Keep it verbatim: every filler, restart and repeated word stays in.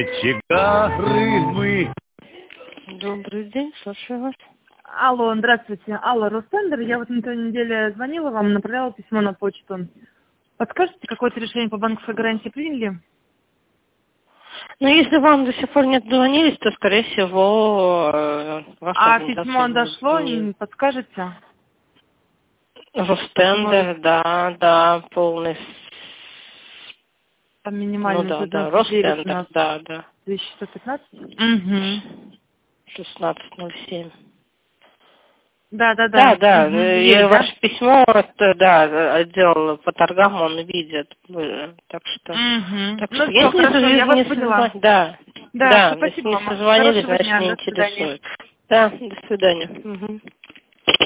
Чигары мы. Добрый день, слушаю вас. Алло, здравствуйте. Алла, Ростендер. Я вот на той неделе звонила вам, направляла письмо на почту. Подскажете, какое-то решение по банковской гарантии приняли? Ну, если вам до сих пор не дозвонились, то, скорее всего, э, ваша А организация письмо не- дошло, не- не подскажете? Ростендер, да, да, полный. Там Ну минимальный да, да, девяносто девять у Ростендер, нас. да, да. две тысячи сто пятнадцать? Угу. шестнадцать ноль семь. Да, да, Да, да. да, Угу. э, и Есть, да? ваше письмо, это, да, отдел по торгам, он видит, э, так что, Угу. так Ну что, все, если не, хорошо, я вас не поняла. созвон- да, Да, да, все, если спасибо не вам. созвонились, Хорошего значит дня, не до свидания. интересует. Да, до свидания. Мгм.